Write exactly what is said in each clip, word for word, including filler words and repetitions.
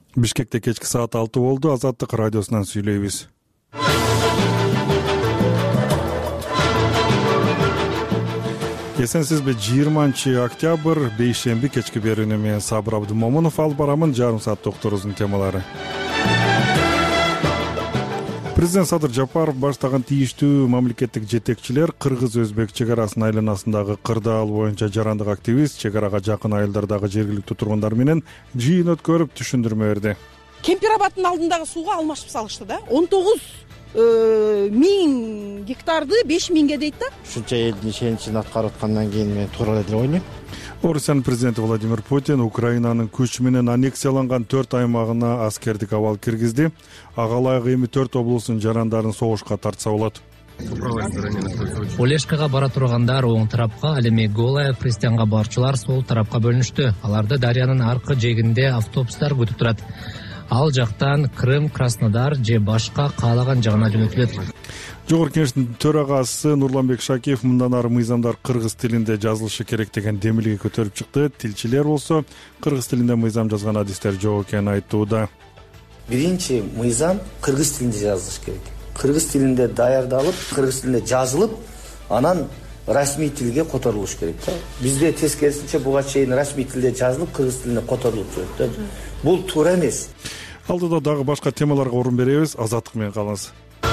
Бишкекте кечки саат алты болду. Азаттык радиосунан сүйлөйбүз. Эсенсизби, жыйырманчы октябрь бейшемби кечки берүүнү менен Сабыр Абдымомунов алып барамын. Жарым саат докторубуздун темалары. Президент Садыр Жапаров баштаган тийиштүү мамлекеттик жетекчилер кыргыз-өзбек чек арасынын айланасындагы кырдаал боюнча жарандык активист, чек арага жакын айылдардагы жергиликтүү тургундар менен жыйын өткөрүп түшүндүрмө берди. Кемпирабадтын алдындагы сууга алмашып салышты да. он тогуз миң гектарды беш миңге дейт да. Ушунча элдин ишеничин аткарып аткандан кийин мен туура эле деп ойлойм. Орусиянын президенти Владимир Путин Украинанын күч менен аннексияланган төрт аймагына аскердик абал киргизди. Ага ылайык эми төрт облустун жарандарын согушка тартса болот. Олешкага бара тургандар оң тарапка, ал эми Голая пристанга барчылар сол тарапка бөлүнүштү. Аларды Дарьянын аркы жээгинде автобустар күтүп турат. Ал жактан Крым, Краснодар же башка каалаган жагына жөнөтүлөт. Жогорку Кеңештин төрагасы Нурланбек Шакиев мындан ары мыйзамдар кыргыз тилинде жазылышы керек деген демилге көтөрүп чыкты. Тилчилер болсо кыргыз тилинде мыйзам жазган адистер жок экенин айтууда. Биринчи мыйзам кыргыз тилинде жазылыш керек. Кыргыз тилинде даярдалып, кыргыз тилинде жазылып, анан расмий тилге которулуш керек да. Бизде тескерисинче буга чейин расмий тилде жазылып, кыргыз тилинде которулуп жүрөт да. Бул туура эмес. Алдыда дагы башка темаларга орун беребиз. Азаттык менен калыңыз.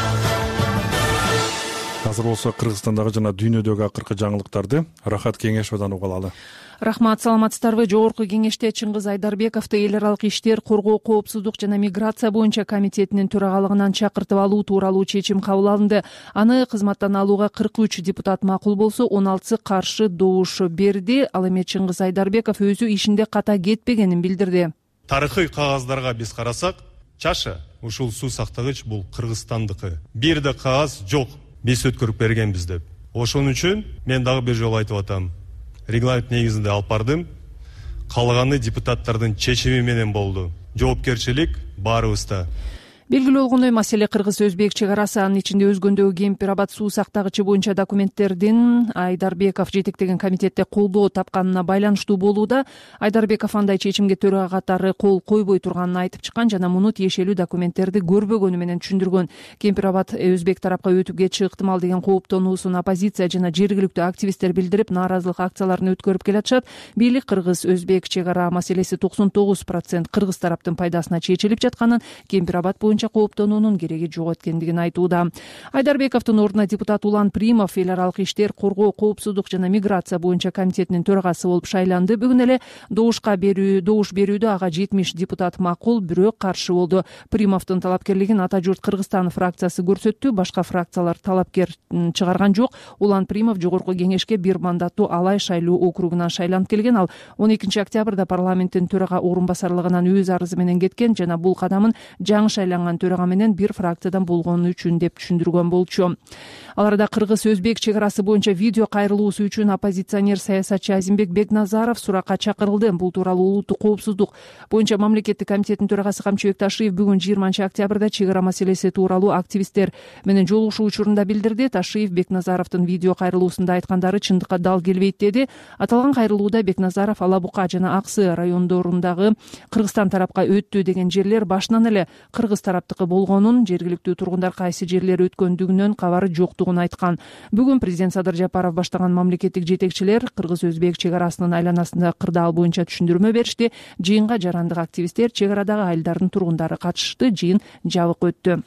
Азыр болсо Кыргызстандагы жана дүйнөдөгү акыркы жаңылыктарды Рахат Кеңешовдон угуп алалы. Рахмат, саламатсыздарбы? Жогорку Кеңеште Чыңгыз Айдарбековду эл аралык иштер, коргоо, коопсуздук жана миграция боюнча комитетинин төрагалыгынан чакыртып алуу тууралуу чечим кабыл алынды. Аны кызматтан алууга кырк үч депутат макул болсо, он алтысы каршы добуш берди. Ал эми Чыңгыз Айдарбеков өзү ишинде ката кетпегенин билдирди. Тарыхый кагаздарга биз карасак, чаша ушул суу сактагыч бул Кыргызстандыкы. Бир да кагаз жок. Биз өткөрүп бергенбиз деп. Ошон үчүн мен дагы бир жолу айтып атам. Регламент негизинде алып бардым. Калганы депутаттардын чечими менен болду. Жоопкерчилик баарыбызда. Белгилүү болгондой, маселе кыргыз-өзбек чек арасы, анын ичинде өзгөндөгү Кемпирабад суу сактагычы боюнча документтердин Айдарбеков жетектеген комитетте колдоо тапканына байланыштуу болууда. Айдарбеков андай чечимге төрага катары кол койбой турганын айтып чыккан жана муну тиешелүү документтерди көрбөгөнү менен түшүндүргөн. Кемпирабад өзбек тарапка өтүп кетиши ыктымал деген кооптонуусун оппозиция жана жергиликтүү активисттер билдирип, нааразылык акцияларын өткөрүп келатышат. Бийлик кыргыз-өзбек чек ара маселеси токсон тогуз процент кыргыз тараптын пайдасына чечилип жатканын, Кемпирабад кооптонуунун кереги жок экендигин айтууда. Айдарбековдун ордуна депутат Улан Примов эл аралык иштер, коргоо, коопсуздук жана миграция боюнча комитетинин төрагасы болуп шайланды. Бүгүн эле добушка берүү, добуш берүүдө ага жетимиш депутат макул, бирок каршы болду. Примовдун талапкерлигин Ата журт Кыргызстан фракциясы көрсөттү, башка фракциялар талапкер чыгарган жок. Улан Примов Жогорку Кеңешке бир мандаттуу Алай шайлоо округунан шайланып келген. Ал он экинчи октябрда парламенттин төрага орун басарлыгынан өз арызы менен кеткен жана бул кадамын жаңы шайланган төрага менен бир фракциядан болгону үчүн деп түшүндүргөн болчу. Ал арада кыргыз-өзбек чек арасы боюнча видео кайрылуусу үчүн оппозиционер саясатчы Азимбек Бекназаров суракка чакырылды. Бул тууралуу улуттук коопсуздук боюнча мамлекеттик комитеттин төрагасы Камчыбек Ташиев бүгүн жыйырманчы октябрда чек ара маселеси тууралуу активисттер менен жолугушуу учурунда билдирди. Ташиев Бекназаровдун видео кайрылуусунда айткандары чындыкка дал келбейт деди. Аталган кайрылууда Бекназаров Ала Бука жана Аксы райондорундагы Кыргызстан тарапка өттү деген жерлер башынан эле кыргыз тараптыкы болгонун, жергиликтүү тургундар кайсы жерлер өткөндүгүнөн кабары жоктугун айткан. Бүгүн президент Садыр Жапаров баштаган мамлекеттик жетекчилер кыргыз-өзбек чек арасынын айланасында кырдаал боюнча түшүндүрмө беришти. Жыйынга жарандык активисттер, чек арадагы айылдардын тургундары катышты. Жыйын жабык өттү.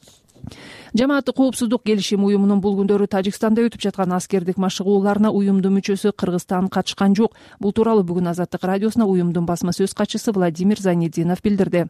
Жамааттык коопсуздук келишим уюмунун бул күндөрү Тажикстанда өтүп жаткан аскердик машыгууларына уюмдун мүчөсү Кыргызстан катышкан жок. Бул тууралуу бүгүн Азаттык радиосуна уюмдун басма сөз катчысы Владимир Зайнетдинов билдирди.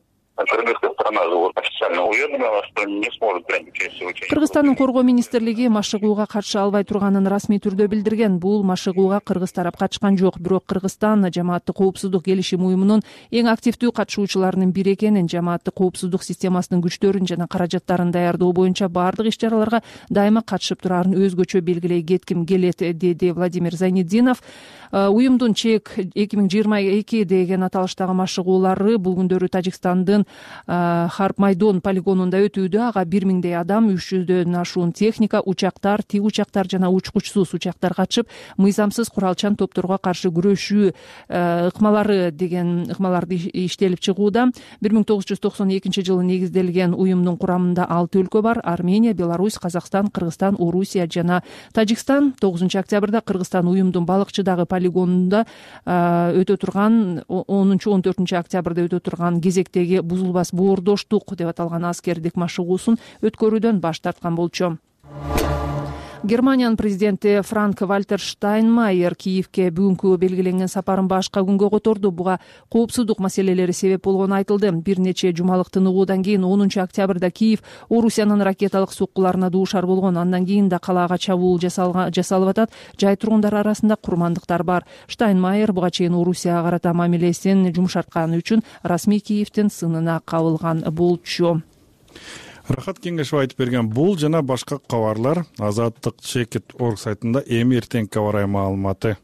Кыргызстандын коргоо министрлиги машыгууга катыша албай турганын расмий түрдө билдирген. Бул машыгууга кыргыз тарап катышкан жок, бирок Кыргызстан жамааттык коопсуздук келишим уюмунун эң активдүү катышуучуларынын бири экенин, жамааттык коопсуздук системасынын күчтөрүн жана каражаттарын даярдоо боюнча баардык иш-чараларга дайыма катышып турарын өзгөчө белгилей кетким келет, деди Владимир Зайнетдинов. Уюмдун чек эки миң жыйырма эки деген аталыштагы машыгуулары бул күндөрү Тажикстандын Харп Майдон херсон полигонунда өтүүдө. Ага бир миңдей адам, үч жүздөн ашуун техника, учактар, тиг учактар жана учкучсуз учактар катышып, мыйзамсыз куралчан топторго каршы күрөшүү ыкмалары деген ыкмаларды иштелип чыгууда. бир миң тогуз жүз токсон экинчи жылы негизделген уюмдун курамында алты өлкө бар: Армения, Беларусь, Казакстан, Кыргызстан, Орусия жана Тажикстан. тогузунчу октябрда Кыргызстан уюмдун балыкчыдагы полигонунда өтө турган, онунчу он төртүнчү октябрда өтө турган кезектеги бузулбас боордоштук деп аталган аскердик машыгуусун өткөрүүдөн баш тарткан болчу. Германиянын президенти Франк Вальтер Штайнмайер Киевке бүгүнкү белгиленген сапарын башка күнгө которду. Буга коопсуздук маселелери себеп болгону айтылды. Бир нече жумалык тыныгуудан кийин онунчу октябрда Киев Орусиянын ракеталык соккуларына дуушар болгон. Андан кийин да калаага чабуул жасалып атат. Жай тургундар арасында курмандыктар бар. Штайнмайер буга чейин Орусияга карата мамилесин жумшартканы үчүн расмий Киевдин сынына кабылган болчу. Рахат Кеңешов айтып берген бул жана башка кабарлар Азаттык Чекит орг сайтында эми эртеңки кабар маалыматы.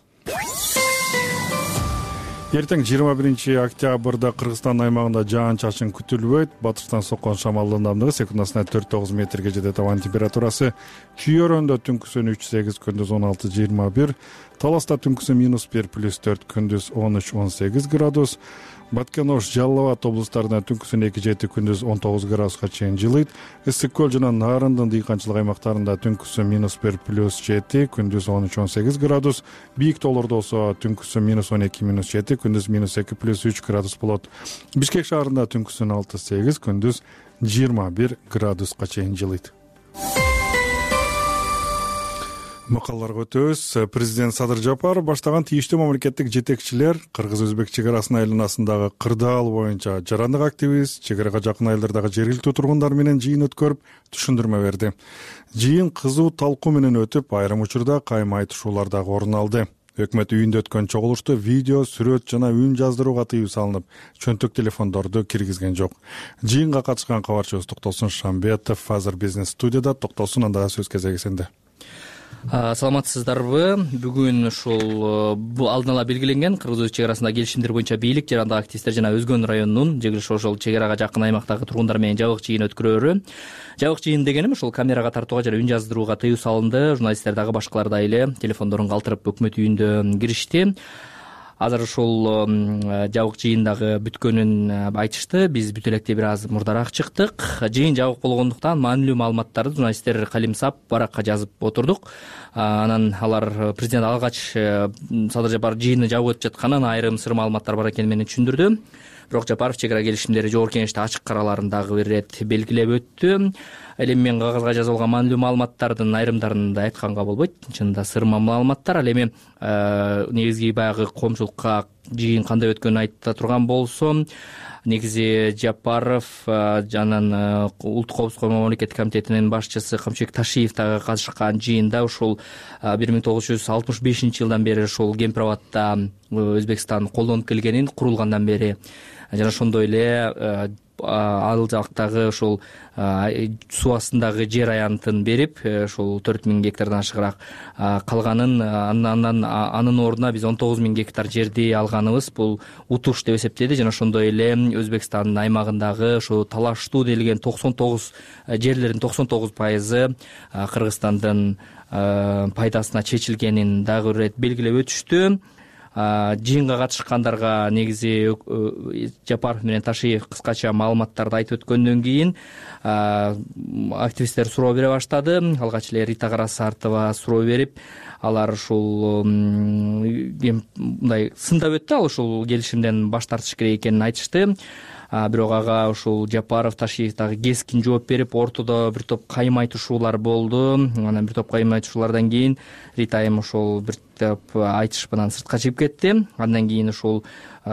Эртең жыйырма биринчи октябрда Кыргызстан аймагында жаан-чачын күтүлбөйт. Батыштан соккон шамал ылдамдыгы секундасына төрт тогуз метрге жетет. Абанын температурасы Чүйөрөндө түнкүсүн үч сегиз, күндүз он алты жыйырма бир, Таласта түнкүсүн минус бир плюс төрт, күндүз он үч он сегиз градус. Баткен-Ош, Жалал Абад облустарында түнкүсүн эки жети, күндүз он тогуз градуска чейин жылыйт. Ысык көл жана Нарындын дыйканчылык аймактарында түнкүсүн минус бир плюс жети, күндүз он үч он сегиз градус. Бийик тоолордо болсо түнкүсүн минус он эки минус жети, күндүз минус эки плюс үч градус болот. Бишкек шаарында түнкүсүн алты сегиз, күндүз жыйырма бир градуска чейин жылыйт. Макалларга өтөбүз. Президент Садыр Жапаров баштаган тийиштүү мамлекеттик жетекчилер кыргыз-өзбек чек арасынын айланасындагы кырдаал боюнча жарандык активист, чек арага жакын айылдардагы жергиликтүү тургундар менен жыйын өткөрүп, түшүндүрмө берди. Жыйын кызуу талкуу менен өтүп, айрым учурда кайма айтышуулар дагы орун алды. Өкмөт үйүндө өткөн чогулушта видео, сүрөт жана үн жаздырууга тыюу салынып, чөнтөк телефондорду киргизген жок. Жыйынга катышкан кабарчыбыз Токтолсун Шамбетов азыр бизнес студияда. Токтолсун, анда сөз кезеги сенде. Саламатсыздарбы? Бүгүн ушул бул алдын ала белгиленген кыргыз-өзбек чек арасындагы келишимдер боюнча бийлик, жарандык активисттер жана Өзгөн районунун жергиликтүү ошол чек арага жакын аймактагы тургундар менен жабык жыйын өткөрөөрү. Жабык жыйын дегеним ушул камерага тартууга жана үн жаздырууга тыюу салынды. Журналисттер дагы башкалар да эле телефондорун калтырып өкмөт үйүндө киришти. Азыр ушул жабык жыйындагы бүткөнүн айтышты. Биз бүтө электе бир аз мурдараак чыктык. Жыйын жабык болгондуктан маанилүү маалыматтарды журналисттер калимсап баракка жазып отурдук. Анан алар президент алгач Садыр Жапаров жыйыны жабып өтүп жатканын, айрым сыр маалыматтар бар экенин менен түшүндүрдү. Бирок Жапаров чек ара келишимдери жогорку кеңеште ачык караларын дагы бир ирет белгилеп өттү. Ал эми мен кагазга жазып алган маанилүү маалыматтардын айрымдарын да айтканга болбойт. Чынында сыр маалыматтар. Ал эми негизги баягы коомчулукка жыйын кандай өткөнүн айта турган болсом, негизи Жапаров жана Улуттук коопсуздук мамлекеттик комитетинин башчысы Камчыбек Ташиев дагы катышкан жыйында ушул бир миң тогуз жүз алтымыш бешинчи жылдан бери ушул Гемпирабадта Өзбекстан колдонуп келгенин, курулгандан бери жана ошондой эле ал жактагы ушул суу астындагы жер аянтын берип, ушул төрт миң гектардан ашыгыраак калганын, андан анын ордуна биз он тогуз миң гектар жерди алганыбыз бул утуш деп эсептеди. Жана ошондой эле Өзбекстандын аймагындагы ушул талаштуу делген токсон тогуз жерлердин токсон тогуз пайызы Кыргызстандын пайдасына чечилгенин дагы бир белгилеп өтүштү. Жыйынга катышкандарга негизи Жапаров менен Ташиев кыскача маалыматтарды айтып өткөндөн кийин активисттер суроо бере баштады. Алгач эле Рита Карасартова суроо берип, алар ушул мындай сындап өттү. Ал ушул келишимден баш тартыш керек экенин айтышты. Бирок ага ушул Жапаров, Ташиев дагы кескин жооп берип, ортодо бир топ кайма айтышуулар болду. Анан бир топ кайма айтышуулардан кийин Рита айым ушул бир топ айтыш менен сыртка чыгып кетти. Андан кийин ушул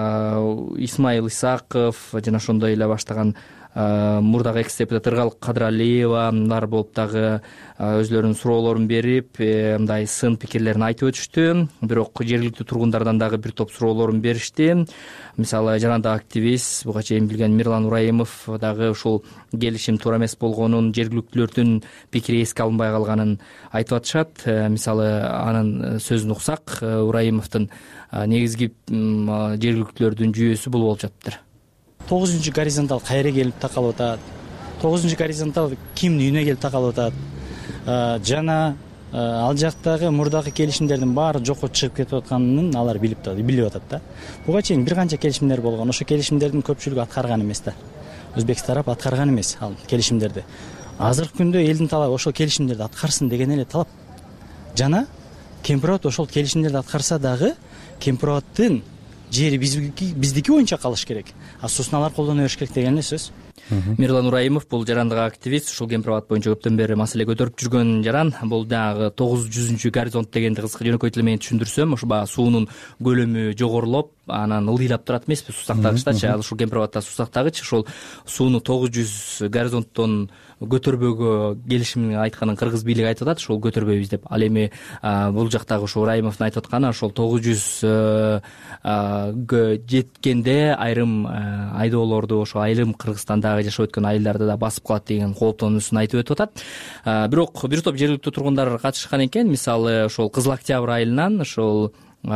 Исмаил Исаков жана ошондой эле баштаган мурдагы экс-депутат Ыргал Кадыралиевалар болуп дагы өзлөрүнүн суроолорун берип, мындай сын пикирлерин айтып өтүштү. Бирок жергиликтүү тургундардан дагы бир топ суроолорун беришти. Мисалы, жарандык активист, буга чейин билген Мирлан Ураимов дагы ушул келишим туура эмес болгонун, жергиликтүүлөрдүн пикири эске алынбай калганын айтып атышат. Мисалы, анын сөзүн уксак, Ураимовдун негизги жергиликтүүлөрдүн жүйөсү бул болуп жатыптыр. тогузунчу горизонталь кайра келип такалып атат, тогузунчу горизонталь кимдин үйүнө келип такалып атат жана ал жактагы мурдагы келишимдердин баары жокко чыгып кетип атканын алар билип билип атат да. Буга чейин бир канча келишимдер болгон. Ошо келишимдердин көпчүлүгү аткарган эмес да. Өзбек тарап аткарган эмес ал келишимдерди. Азыркы күндө элдин талабы ошол келишимдерди аткарсын деген эле талап. Жана Кемпир-Абад ошол келишимдерди аткарса дагы Кемпир-Абадтын жери биздики биздики боюнча калыш керек. А соосун алар колдоно бериш керек деген эле сөз. Мирлан Ураимов бул жарандык активист, ушул Кемпир-Абад боюнча көптөн бери маселе көтөрүп жүргөн жаран. Бул дагы тогуз жүзүнчү горизонт дегенди кыска жөнөкөй тил менен түшүндүрсөм, ошо баягы суунун көлөмү жогорулуп, анан ылдыйлап турат эмеспи суу сактагычтачы. Ал ушул Кемпир-Абадта суу сактагыч ушул сууну тогуз жүз горизонттон көтөрбөөгө келишимин айтканын кыргыз бийлиги айтып атат, ошол көтөрбөйбүз деп. Ал эми бул жактагы ошо Ураимовдун айтып атканы ошол тогуз жүз жеткенде айрым айдоолорду, ошо айрым Кыргызстандагы жашап өткөн айылдарды да басып калат деген кооптонуусун айтып өтүп атат. Бирок бир топ жергиликтүү тургундар катышкан экен. Мисалы ошол Кызыл Октябрь айылынан ошол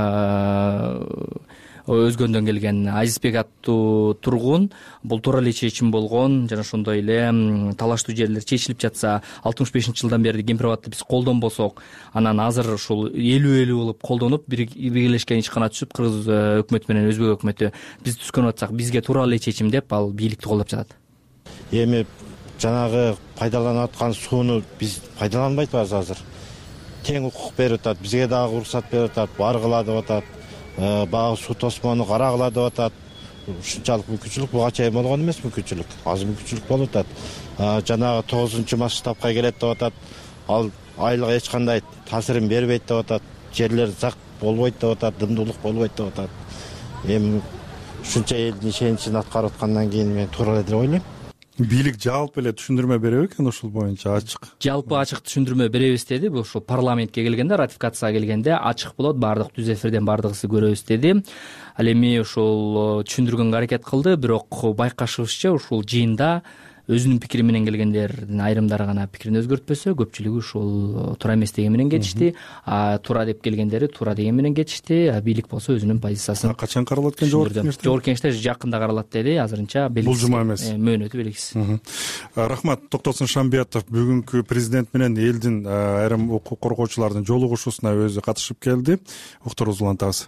Өзгөндөн келген Азизбек аттуу тургун бул туура эле чечим болгон жана ошондой эле талаштуу жерлер чечилип жатса, алтымыш бешинчи жылдан бери Кемпир-Абадты биз колдонбосок, анан азыр ушул элүү элүү болуп колдонуп биргелешкен ишкана түзүп кыргыз өкмөтү менен өзбек өкмөтү биз түзгөн атсак бизге туура эле чечим деп ал бийликти колдоп жатат. Эми жанагы пайдаланып аткан сууну биз пайдаланбай атабыз азыр. Тең укук берип атат, бизге дагы уруксат берип атат, баргыла деп атат. Багы суу тосмону карагыла деп атат. Ушунчалык мүмкүнчүлүк буга чейин болгон эмес, мүмкүнчүлүк. Азыр мүмкүнчүлүк болуп атат. Жанагы тогузунчу масштабка келет деп атат. Ал айылга эч кандай таасирин бербейт деп атат. Жерлер зак болбойт деп атат, дымдуулук болбойт деп атат. Эми ушунча элдин ишеничин аткарып аткандан кийин мен туура эле деп ойлойм. Бийлик жалпы эле түшүндүрмө береби экен ушул боюнча ачык? Жалпы ачык түшүндүрмө беребиз деди. Бул ошо парламентке келгенде, ратификацияга келгенде ачык болот, баардык түз эфирден баардыгыбызды көрөбүз деди. Ал эми ошол түшүндүргөнгө аракет кылды, бирок байкашыбызча ушул жыйында өзүнүн пикири менен келгендердин айрымдары гана пикирин өзгөртпөсө, көпчүлүгү ушул туура эмес деген менен кетишти. А туура деп келгендери туура деген менен кетишти. А бийлик болсо өзүнүн позициясын качан каралат экен жогорку кеңеште? Жогорку кеңеште жакында каралат деди. Азырынча белгисиз. Бул жума эмес. Мөөнөтү белгисиз. Рахмат. Токтосун Шамбиятов бүгүнкү президент менен элдин айрым укук коргоочулардын жолугушуусуна өзү катышып келди. Уктуруубузду улантабыз.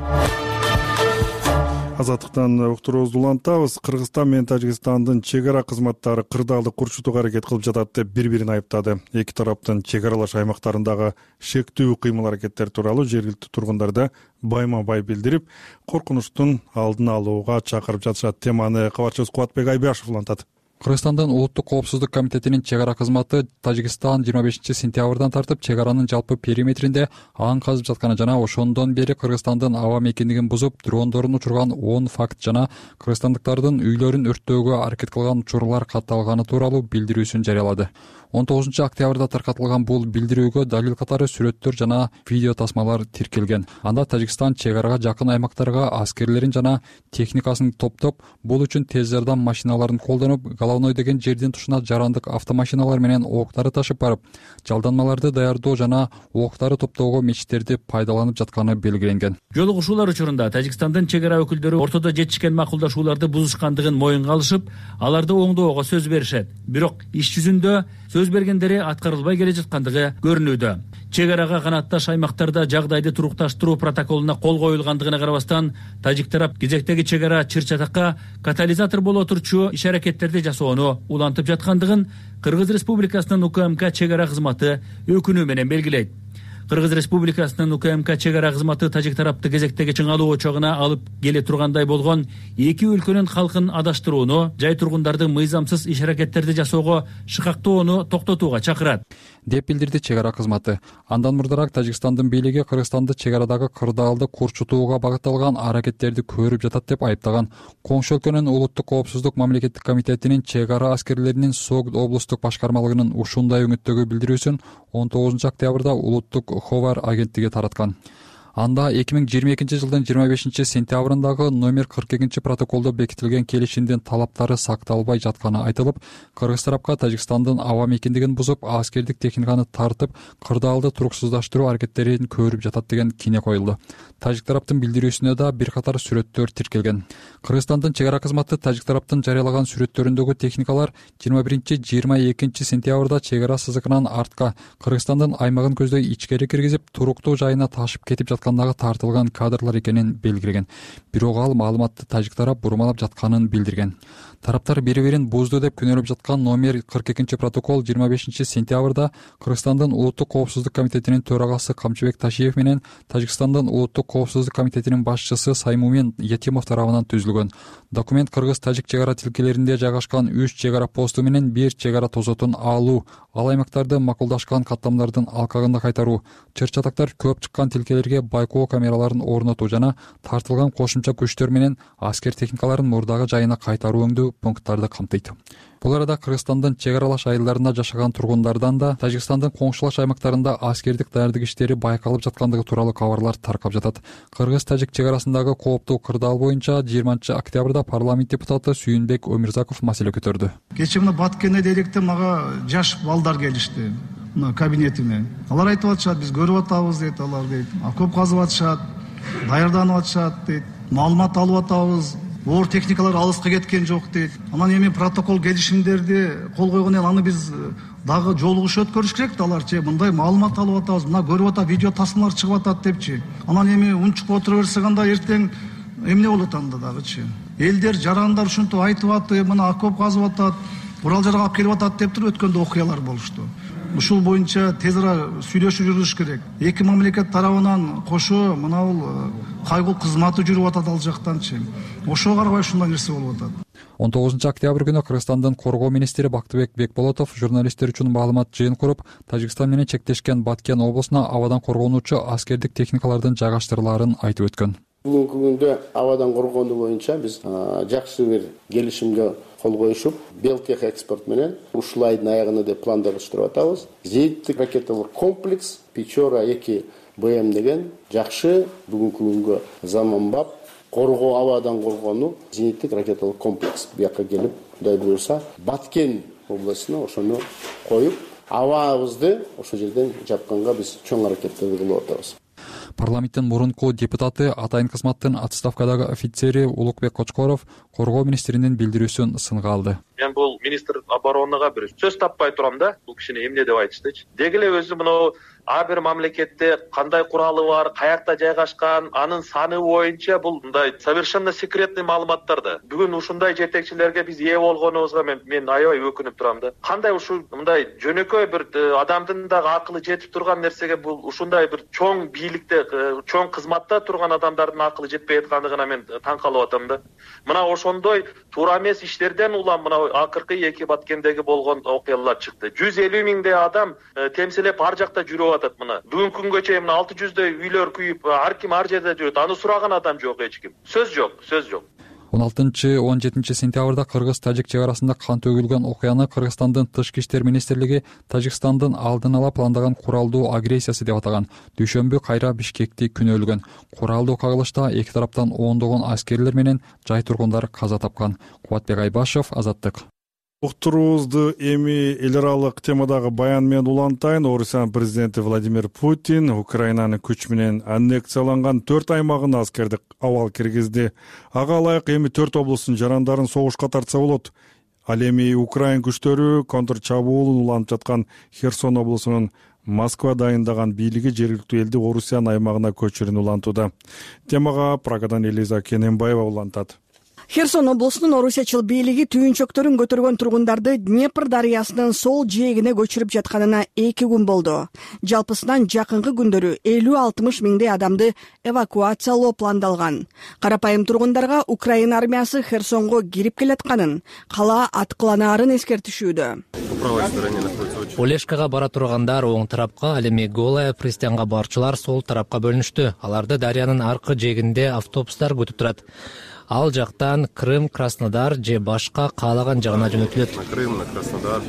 Азаттыктан уктуруубузду улантабыз. Кыргызстан менен Тажикстандын чек ара кызматтары кырдаалды курчутууга аракет кылып жатат деп бири-бирин айыптады. Эки тараптын чек аралаш аймактарындагы шектүү кыймыл-аракеттер тууралуу жергиликтүү тургундарда байма-бай билдирип, коркунучтун алдын алууга чакырып жатышат. Теманы кабарчыбыз Кубатбек Айбашев улантат. Кыргызстандын улуттук коопсуздук комитетинин чек ара кызматы Тажикстан жыйырма бешинчи сентябрдан тартып чек аранын жалпы периметринде аң казып жатканы жана ошондон бери Кыргызстандын аба мекендигин бузуп, дрондорун учурган он факт жана кыргызстандыктардын үйлөрүн өрттөөгө аракет кылган учурлар катталганы тууралуу билдирүүсүн жарыялады. он тогузунчу октябрда таркатылган бул билдирүүгө далил катары сүрөттөр жана видео тасмалар тиркелген. Анда Тажикстан чек арага жакын аймактарга аскерлерин жана техникасын топтоп, бул үчүн тез жардам машиналарын колдонуп, Головной деген жердин тушуна жарандык автомашиналар менен октарды ташып барып, жалданмаларды даярдоо жана октарды топтоого мечиттерди пайдаланып жатканы белгиленген. Жолугушуулар учурунда Тажикстандын чек ара өкүлдөрү ортодо жетишкен макулдашууларды бузушкандыгын моюнга алышып, аларды оңдоого сөз беришет. Бирок иш жүзүндө сөз бергендери аткарылбай келе жаткандыгы көрүнүүдө. Чек арага канатташ аймактарда жагдайды турукташтыруу протоколуна кол коюлгандыгына карабастан, тажик тарап кезектеги чек ара чыр-чатакка катализатор боло турчу иш-аракеттерди жасоону улантып жаткандыгын Кыргыз Республикасынын УКМК чек ара кызматы өкүнүү менен белгилейт. Кыргыз Республикасынын УКМК чек ара кызматы тажик тарапты кезектеги чыңалуу очогуна алып келе тургандай болгон эки өлкөнүн халкын адаштырууну, жай тургундарды мыйзамсыз иш-аракеттерди жасоого шыкактоону токтотууга чакырат деп билдирди чек ара кызматы. Андан мурдараак Тажикстандын бийлиги Кыргызстанды чек арадагы кырдаалды курчутууга багытталган аракеттерди көрүп жатат деп айыптаган. Коңшу өлкөнүн улуттук коопсуздук мамлекеттик комитетинин чек ара аскерлеринин Согд облустук башкармалыгынын ушундай үмүттөгү билдирүүсүн он тогузунчу октябрда улуттук Ховар агенттиги тараткан. Анда эки миң жыйырма экинчи жылдын жыйырма бешинчи сентябрындагы номер кырк экинчи протоколдо бекитилген келишимдин талаптары сакталбай жатканы айтылып, кыргыз тарапка Тажикстандын аба мекендигин бузуп, аскердик техниканы тартып, кырдаалды туруксуздаштыруу аракеттерин көрүп жатат деген кине коюлду. Тажик тараптын билдирүүсүнө да бир катар сүрөттөр тиркелген. Кыргызстандын чек ара кызматы Тажик тараптын жарыялаган сүрөттөрүндөгү техникалар жыйырма биринчи жыйырма экинчи сентябрда чек ара сызыгынан артка Кыргызстандын аймагын көздөй ичкери киргизип, туруктуу жайына ташып кетип жаткандагы тартылган кадрлар экенин белгилеген. Бирок ал маалыматты Тажик тарап бурмалап жатканын билдирген. Тараптар бири-бирин бузду деп күнөөлөп жаткан номер кырк экинчи протокол жыйырма бешинчи сентябрда Кыргызстандын улуттук коопсуздук комитетинин төрагасы Камчыбек Ташиев менен Тажикстандын улуттук коопсуздук комитетинин башчысы Саймумин Етимов тарабынан түзүлгөн. Документ кыргыз-тажик чек ара тилкелеринде жайгашкан үч чек ара посту менен бир чек ара тозотун алуу, ал аймактарды макулдашкан каттамдардын алкагында кайтаруу, чыр-чатактар көп чыккан тилкелерге байкоо камераларын орнотуу жана тартылган кошумча күчтөр менен аскер техникаларын мурдагы жайына кайтаруу өңдүү пункттарды камтыйт. Бул арада Кыргызстандын чек аралаш айылдарында жашаган тургундардан да Тажикстандын коңшулаш аймактарында аскердик даярдык иштери байкалып жаткандыгы тууралуу кабарлар таркап жатат. Кыргыз-тажик чек арасындагы кооптуу кырдаал боюнча жыйырманчы октябрда парламент депутаты Сүйүнбек Өмүрзаков маселе көтөрдү. Кечээ мына Баткенде дейлекте мага жаш балдар келишти. Мына кабинетиме. Алар айтып атышат, биз көрүп атабыз дейт, алар дейт. Окоп казып атышат, даярданып атышат дейт. Маалымат алып атабыз. Оор техникалар алыска кеткен жок дейт. Анан эми протокол келишимдерди кол койгон эл аны биз дагы жолугуш өткөрүш керек да аларчы. Мындай маалымат алып атабыз, мына көрүп атат, видео тасмалар чыгып атат депчи. Анан эми унчукуп отура берсек анда эртең эмне болот анда дагычы. Элдер жарандар ушинтип айтып атты, мына окоп казып атат, Урал жарга алып келип атат деп туруп өткөндө окуялар болушту. Ушул боюнча тез ара сүйлөшүү жүргүзүш керек. Эки мамлекет тарабынан кошо мына бул кайгыл кызматы жүрүп атат ал жактанчы. Ошого карабай ушундай нерсе болуп атат. он тогузунчу октябрь күнү Кыргызстандын коргоо министри Бактыбек Бекболотов журналисттер үчүн маалымат жыйын куруп, Тажикстан менен чектешкен Баткен облусуна абадан коргонуучу аскердик техникалардын жайгаштырылаарын айтып өткөн. Бүгүнкү күндө абадан коргонуу боюнча биз жакшы бир келишимге кол коюшуп, Белтех экспорт менен ушул айдын аягына деп пландалыштырып атабыз. Зениттик ракеталык комплекс Печора эки Б М деген жакшы бүгүнкү күнгө заманбап коргоо, абадан коргонуу зениттик ракеталык комплекс бияка келип, Кудай буйрса, Баткен областына ошону коюп, абабызды ошол жерден жапканга биз чоң аракеттерди кылып атабыз. Парламенттин мурунку депутаты, атайын кызматтын отставкадагы офицери Улукбек Кочкоров коргоо министринин билдирүүсүн сынга алды. Мен бул министр оборонага бир сөз таппай турам да, бул кишине эмне деп айтыштычы. Деги эле өзү мына ар бир мамлекетте кандай куралы бар, каякта жайгашкан, анын саны боюнча бул мындай совершенно секретный маалыматтар да. Бүгүн ушундай жетекчилерге биз ээ болгонубузга мен мен аябай өкүнүп турам да. Кандай ушул мындай жөнөкөй бир адамдын дагы акылы жетип турган нерсеге бул ушундай бир чоң бийликте, чоң кызматта турган адамдардын акылы жетпей аткандыгына мен таң калып атам да. Мына ошондой туура эмес иштерден улам мына акыркы эки Баткендеги болгон окуялар чыкты. жүз элүү миңдей адам темселеп ар жакта жүрүп атат мына. Бүгүнкү күнгө чейин мына алты жүздөй үйлөр күйүп, ар ким ар жерде жүрөт. Аны сураган адам жок эч ким. Сөз жок, сөз жок. он алтынчы он жетинчи сентябрда Кыргыз-тажик чек арасында кан төгүлгөн окуяны Кыргызстандын тышкы иштер министрлиги Тажикстандын алдын ала пландаган куралдуу агрессиясы деп атаган. Дүйшөмбү кайра Бишкекти күнөөлөгөн. Куралдуу кагылышта эки тараптан ондогон аскерлер менен жай тургундар каза тапкан. Кубатбек Айбашев, Азаттык. Уктуруубузду эми эл аралык темадагы баян менен улантайын. Орусиян президенти Владимир Путин Украинанын күч менен аннексияланган төрт аймагына аскердик абал киргизди. Ага ылайык эми төрт облустун жарандарын согушка тартса болот. Ал эми Украин күчтөрү контрчабуул уланып жаткан Херсон облусунун Москва дайындаган бийлиги жергиликтүү элди Орусиян аймагына көчүрүүнү улантууда. Темага Прагадан Элиза Кененбаева улантат. Херсон облусунун орусиячыл бийлиги түйүнчөктөрүн көтөргөн тургундарды Днепр дарыясынын сол жээгине көчүрүп жатканына эки күн болду. Жалпысынан жакынкы күндөрү элүү алтымыш миңдей адамды эвакуациялоо пландалган. Карапайым тургундарга Украина армиясы Херсонго кирип келатканын, кала аткыланаарын эскертишүүдө. Олешкага бара тургандар оң тарапка, ал эми Голая пристанга барчылар сол тарапка бөлүнүштү. Аларды дарыянын аркы жээгинде автобустар күтүп турат. Ал жактан Крым, Краснодар же башка каалаган жагына жөнөтүлөт.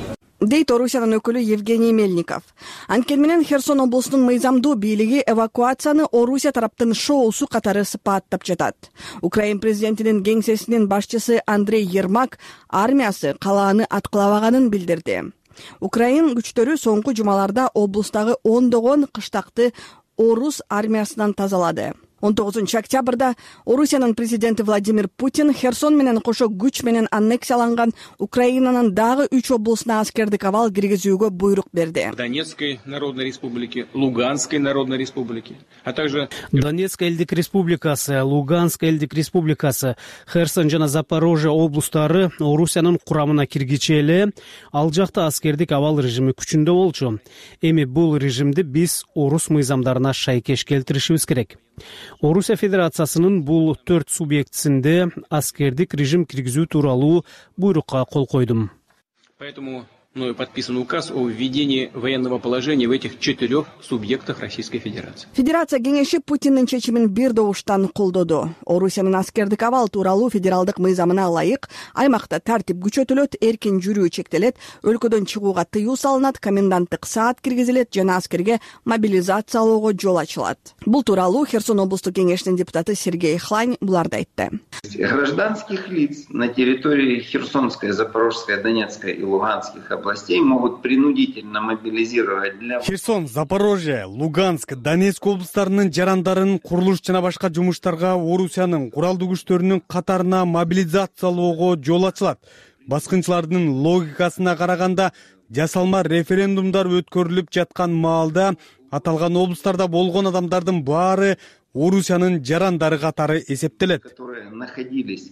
дейт Орусиянын өкүлү Евгений Мельников. Анткени менен Херсон облусунун мыйзамдуу бийлиги эвакуацияны Орусия тараптын шоусу катары сыпаттап жатат. Украин президентинин кеңсесинин башчысы Андрей Ермак армиясы калааны аткылабаганын билдирди. Украин күчтөрү соңку жумаларда облустагы ондогон кыштакты орус армиясынан тазалады. он тогузунчу октябрда Орусиянын президенти Владимир Путин Херсон менен кошо күч менен аннексияланган Украинанын дагы үч облусуна аскердик абал киргизүүгө буйрук берди. Донецкой Народной Республики, Луганской Народной Республики, а также Донецк элдик республикасы, Луганск элдик республикасы, Херсон жана Запорожье облустары Орусиянын курамына киргичели, ал жакта аскердик абал режими күчүндө болчу. Эми бул режимди биз орус мыйзамдарына шайкеш келтиришибиз керек. Орусия Федерациясынын бул төрт субъектисинде аскердик режим киргизүү тууралуу буйрукка кол койдум. Поэтому мною подписан указ о введении военного положения в этих четырех субъектах Российской Федерации. Федерация кеңеши Путиндин чечимин бир добуштан колдоду. Орусиянын аскердик абал тууралуу федералдык мыйзамына ылайык аймакта тартип күчөтүлөт, эркин жүрүү чектелет, өлкөдөн чыгууга тыюу салынат, коменданттык саат киргизилет жана аскерге мобилизациялоого жол ачылат. Бул тууралуу Херсон облустук кеңешинин депутаты Сергей Хлань буларды айтты. Гражданских лиц на территории Херсонской, Запорожской, Донецкой и Луганских областей могут принудительно мобилизировать для... Херсон, Запорожье, Луганск, Донецк облустарынын жарандарын курулуш жана башка жумуштарга Орусиянын куралдуу күчтөрүнүн катарына мобилизациялоого жол ачылат. Баскынчылардын логикасына караганда жасалма референдумдар өткөрүлүп жаткан маалда аталган облустарда болгон адамдардын баары Орусиянын жарандары катары эсептелет. Которые находились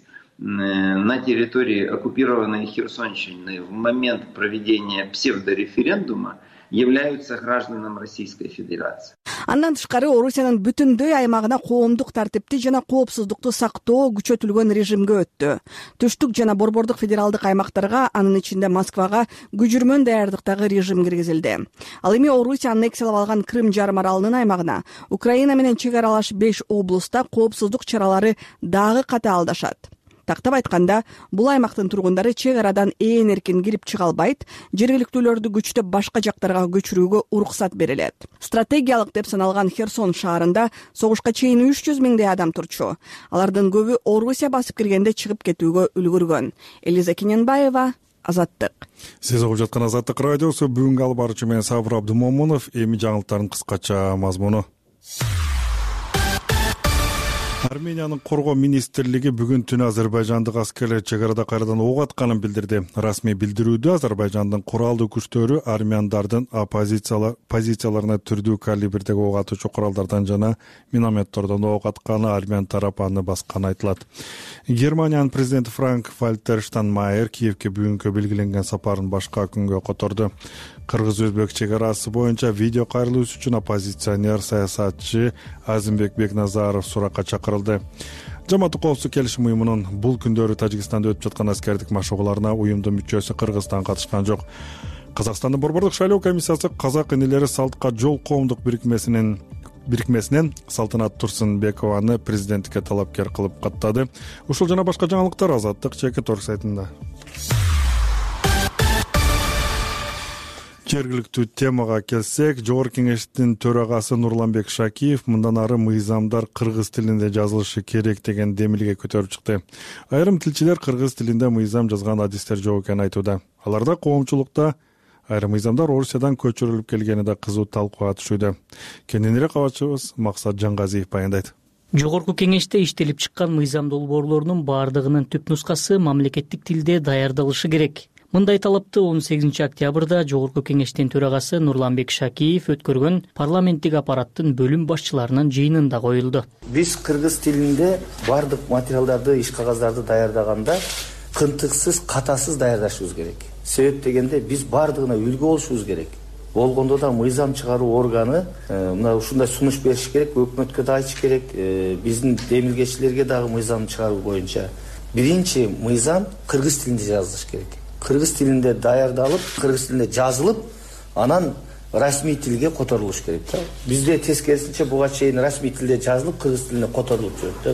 на территории оккупированной Херсонщины в момент проведения псевдореферендума, являются гражданами Российской Федерации. Андан тышкары Орусиянын бүтүндөй аймагына коомдук тартипти жана коопсуздукту сактоо күчөтүлгөн режимге өттү. Түштүк жана борбордук федералдык аймактарга, анын ичинде Москвага күжүрмөн даярдыктагы режим киргизилди. Ал эми Орусия аннексиялап алган Крым жарым аралынын аймагына Украина менен чек аралаш беш облуста коопсуздук чаралары дагы катаалдашат. Тактап айтканда, бул аймактын тургундары чек арадан ээн эркин кирип чыга албайт, жергиликтүүлөрдү күчтөп башка жактарга көчүрүүгө уруксат берилет. Стратегиялык деп саналган Херсон шаарында согушка чейин үч жүз миңдей адам турчу. Алардын көбү Орусия басып киргенде чыгып кетүүгө үлгүргөн. Элиза Кененбаева, Азаттык. Сиз угуп жаткан Азаттык радиосу. Бүгүнкү алып баруучу мен Сабыр Абдумомунов. Эми жаңылыктардын кыскача мазмуну. Армениянын коргоо министрлиги бүгүн түнү Азербайжандык аскерлер чек арада кайрадан ок атканын билдирди. Расмий билдирүүдө Азербайжандын куралдуу күчтөрү армяндардын позицияларына түрдүү калибрдеги ок атуучу куралдардан жана минометтордон ок атканы, армян тарапы аны басканы айтылат. Германиянын президенти Франк Вальтер Штайнмайер Киевке бүгүнкү белгиленген сапарын башка күнгө которду. Кыргыз-өзбек чек арасы боюнча видео кайрылуусу үчүн оппозиционер саясатчы Азимбек Бекназаров суракка чакырылды. Жамааттык коопсуздук келишим уюмунун бул күндөрү Тажикстанда өтүп жаткан аскердик машыгууларына уюмдун мүчөсү Кыргызстан катышкан жок. Казакстандын борбордук шайлоо комиссиясы Казак энелери салтка жол коомдук бирикмесинин бирикмесинен Салтанат Турсунбекованы президенттикке талапкер кылып каттады. Ушул жана башка жаңылыктар Азаттык чекит орг сайтында. Жергиликтүү темага келсек, Жогорку кеңештин төрагасы Нурланбек Шакиев мындан ары мыйзамдар кыргыз тилинде жазылышы керек деген демилге көтөрүп чыкты. Айрым тилчилер кыргыз тилинде мыйзам жазган адистер жок экенин айтууда. Аларда коомчулукта айрым мыйзамдар Орусиядан көчүрүлүп келгени да кызуу талкууга түшүүдө. Кененирээк кабарчыбыз Максат Жангазиев баяндайт. Жогорку кеңеште иштелип чыккан мыйзам долбоорлорунун баардыгынын түп нускасы мамлекеттик тилде даярдалышы керек. Мындай талапты он сегизинчи октябрда Жогорку кеңештин төрагасы Нурланбек Шакиев өткөргөн парламенттик аппараттын бөлүм башчыларынын жыйынында коюлду. Биз кыргыз тилинде бардык материалдарды, иш кагаздарды даярдаганда кынтыксыз, катасыз даярдашыбыз керек. Себеп дегенде биз бардыгына үлгү болушубуз керек. Болгондо да мыйзам чыгаруу органы мына ушундай сунуш бериш керек, өкмөткө да айтыш керек, биздин демилгечилерге дагы мыйзам чыгаруу боюнча. Биринчи мыйзам кыргыз тилинде жазылыш керек. Кыргыз тилинде даярдалып, кыргыз тилинде жазылып, анан расмий тилге которулуш керек да. Бизде тескерисинче буга чейин расмий тилде жазылып, кыргыз тилине которулуп жүрөт да.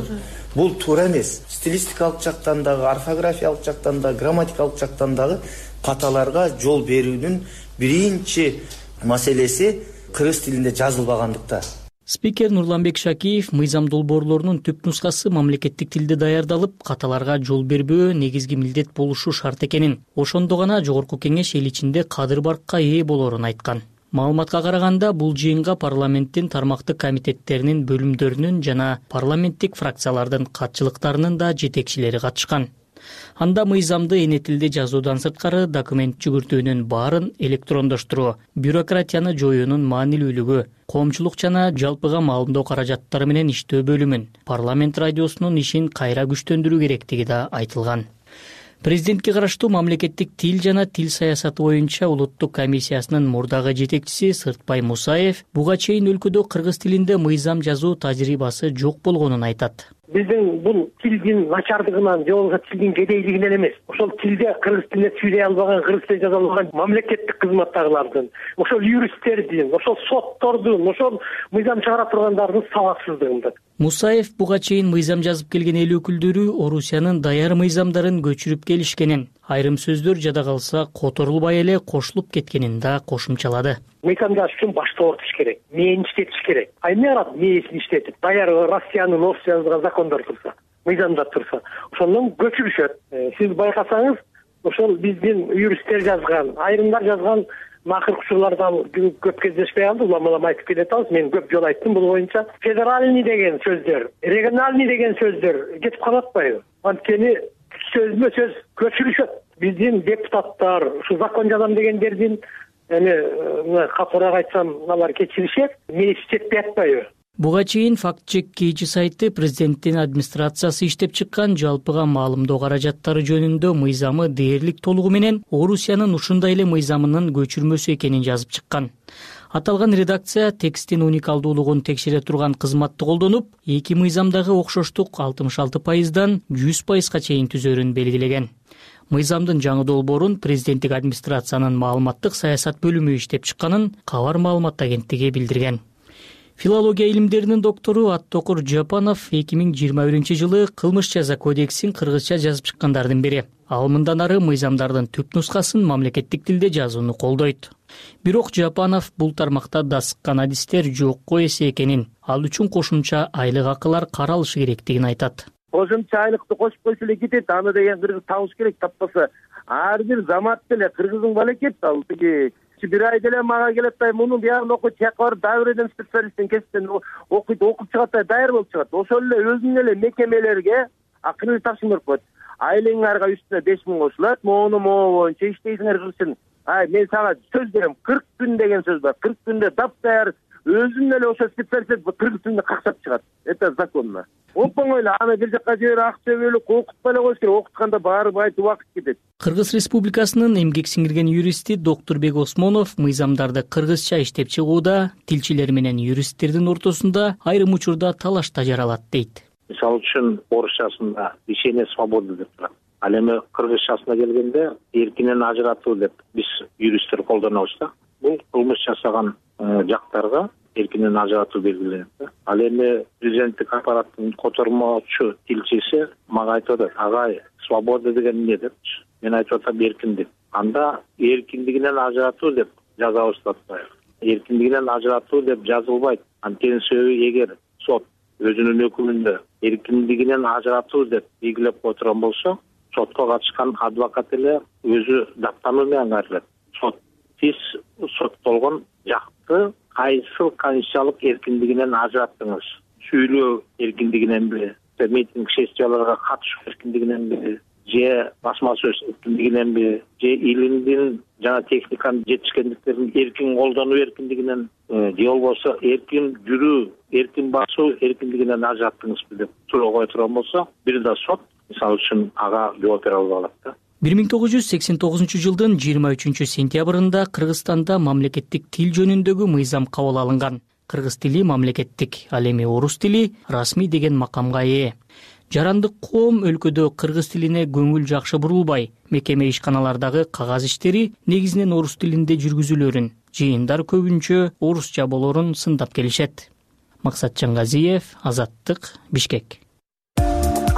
бул туура эмес. Стилистикалык жактан дагы, орфографиялык жактан дагы, грамматикалык жактан дагы каталарга жол берүүнүн биринчи маселеси кыргыз тилинде жазылбагандыкта. Спикер Нурланбек Шакиев мыйзам долбоорлорунун түп нускасы мамлекеттик тилде даярдалып, каталарга жол бербөө негизги милдет болушу шарт экенин, ошондо гана жогорку кеңеш эл ичинде кадыр баркка ээ болорун айткан. Маалыматка караганда, бул жыйынга парламенттин тармактык комитеттеринин бөлүмдөрүнүн жана парламенттик фракциялардын катчылыктарынын да жетекчилери катышкан. Анда мыйзамды эне тилде жазуудан сырткары документ жүгүртүүнүн баарын электрондоштуруу, бюрократияны жоюунун маанилүүлүгү, коомчулук жана жалпыга маалымдоо каражаттары менен иштөө бөлүмүн, парламент радиосунун ишин кайра күчтөндүрүү керектиги да айтылган. Президентке караштуу мамлекеттик тил жана тил саясаты боюнча улуттук комиссиясынын мурдагы жетекчиси Сыртбай Мусаев буга чейин өлкөдө кыргыз тилинде мыйзам жазуу тажрыйбасы жок болгонун айтат. Биздин бул тилдин начардыгынан же болбосо тилдин кедейлигинен эмес. Ошол тилде кыргыз тилинде сүйлөй албаган, кыргыз тилинде жаза албаган мамлекеттик кызматтагылардын, ошол юристтердин, ошол соттордун, ошол мыйзам чыгара тургандардын сабаксыздыгында. Мусаев буга чейин мыйзам жазып келген эл өкүлдөрү Орусиянын даяр мыйзамдарын көчүрүп келишкенин, айрым сөздөр жада калса которулбай эле кошулуп кеткенин да кошумчалады. Мыйзам жазыш үчүн башта ортуш керек, мээни иштетиш керек. Ай эмне арат мээсин иштетип, даяр Россиянын орусча жазылган закондор турса, мыйзамдар турса, ошондон көчүрүшөт. Сиз байкасаңыз, ошол биздин юристтер жазган, айрымдар жазган макыр учурлардан көп кездешпей калды, уламалам айтып келе атабыз. Мен көп жолу айттым бул боюнча. Федеральный деген сөздөр, региональный деген сөздөр кетип калып атпайбы? Анткени сөзмө сөз көчүрүшөт. Биздин депутаттар, ушу закон жазам дегендердин эми катуураак айтсам, алар кечиришет, мээси жетпей атпайбы? Буга чейин факт-чек кейчи сайты президенттин администрациясы иштеп чыккан жалпыга маалымдоо каражаттары жөнүндө мыйзамы дээрлик толугу менен Орусиянын ушундай эле мыйзамынын көчүрмөсү экенин жазып чыккан. Аталган редакция тексттин уникалдуулугун текшере турган кызматты колдонуп, эки мыйзамдагы окшоштук алтымыш алты пайыздан жүз пайызга чейин түзөрүн белгилеген. Мыйзамдын жаңы долбоорун президенттик администрациянын маалыматтык саясат бөлүмү иштеп чыкканын Кабар маалымат агенттиги билдирген. Филология илимдеринин доктору Аттокур Жапанов эки миң жыйырма биринчи жылы кылмыш жаза кодексин кыргызча жазып чыккандардын бири. Ал мындан ары мыйзамдардын түп нускасын мамлекеттик тилде жазууну колдойт. Бирок Жапанов бул тармакта дасыккан адистер жокко эсе экенин, ал үчүн кошумча айлык акылар каралышы керектигин айтат. Кошумча айлыкты кошуп койсо эле кетет, аны деген кыргыз табыш керек, таппаса ар бир замат деле кыргыздын балекет ал тиги бир ай деле мага келет да мунун биягын окуйт, тияка барып дагы специалисттин кесиптен окуйт, окуп чыгат да даяр болуп чыгат. Ошол эле өзүнүн эле мекемелерге акырын тапшырма берип коет. Айлыгыңарга үстүнө беш миң кошулат, моуну могу боюнча иштейсиңер кыргыз үчүн. Ай мен сага сөз берем, кырк күн деген сөз бар. кырк күндө дап даяр өзүнүн эле ошо специалист кыргыз тилинде каксап чыгат. Это законно. Оңой эле аны бир жакка жиберип акча бөлүп окутпай эле коюш керек. Окутканда барып айтып убакыт кетет. Кыргыз Республикасынын эмгек сиңирген юристи Доктурбек Осмонов мыйзамдарды кыргызча иштеп чыгууда тилчилер менен юристтердин ортосунда айрым учурда талаш да жаралат дейт. Мисалы үчүн орусчасында лишение свободы деп турат. Ал эми кыргызчасына келгенде эркинен ажыратуу деп биз юристтер колдонобуз да. Бул кылмыш жасаган жактарга эркинен ажыратуу белгиленет. Ал эми президенттик аппараттын котормочу тилчиси мага айтып атат, агай, свобода деген эмне депчи. Мен айтып атам эркиндик. Анда эркиндигинен ажыратуу деп жазабыз да атпайбы. Эркиндигинен ажыратуу деп жазылбайт. Анткени себеби эгер сот өзүнүн өкүмүндө эркиндигинен ажыратуу деп белгилеп отурган болсо, сотко катышкан адвокат эле өзү даттануу менен кайрылат. Сот сиз соттолгон жакты кайсыл конституциялык эркиндигинен ажыраттыңыз? Сүйлөө эркиндигиненби, митинг шествияларга катышуу эркиндигиненби, же басма сөз эркиндигиненби, же илимдин жана техниканын жетишкендиктерин эркин колдонуу эркиндигинен, же болбосо эркин жүрүү, эркин басуу эркиндигинен ажыраттыңызбы деп суроо кое турган болсо, бир да сот мисалы үчүн ага жооп бере албай калат да. бир миң тогуз жүз сексен тогузунчу жылдын жыйырма үчүнчү сентябрында Кыргызстанда мамлекеттик тил жөнүндөгү мыйзам кабыл алынган. Кыргыз тили мамлекеттик, ал эми орус тили расмий деген макамга ээ. Жарандык коом өлкөдө кыргыз тилине көңүл жакшы бурулбай, мекеме ишканалардагы кагаз иштери негизинен орус тилинде жүргүзүлөрүн, жыйындар көбүнчө орусча болорун сындап келишет. Максат Жангазиев, Азаттык, Бишкек.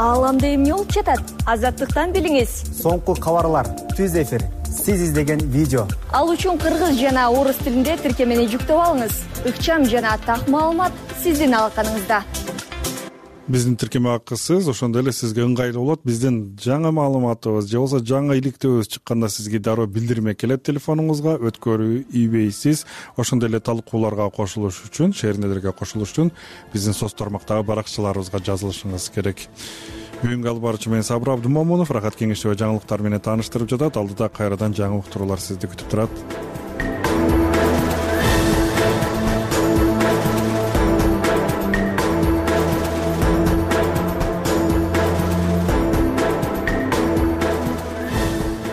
ааламда эмне болуп жатат? Азаттыктан билиңиз. Соңку кабарлар, түз эфир, сиз издеген видео. Ал үчүн кыргыз жана орус тилинде тиркемени жүктөп алыңыз. Ыкчам жана так маалымат сиздин алаканыңызда. Биздин тиркеме акысыз, ошондой эле сизге ыңгайлуу болот. Биздин жаңы маалыматыбыз же болбосо жаңы иликтөөбүз чыкканда сизге дароо билдирме келет телефонуңузга. Өткөрүү ийбейсиз. Ошондой эле талкууларга кошулуш үчүн, шеринелерге кошулуш үчүн биздин соц тармактагы баракчаларыбызга жазылышыңыз керек. Бүгүнкү алып баруучу мен Сабыр Абдымомунов, Рахат кеңешчи жаңылыктар менен тааныштырып жатат. Алдыда кайрадан жаңы уктуруулар сизди күтүп турат.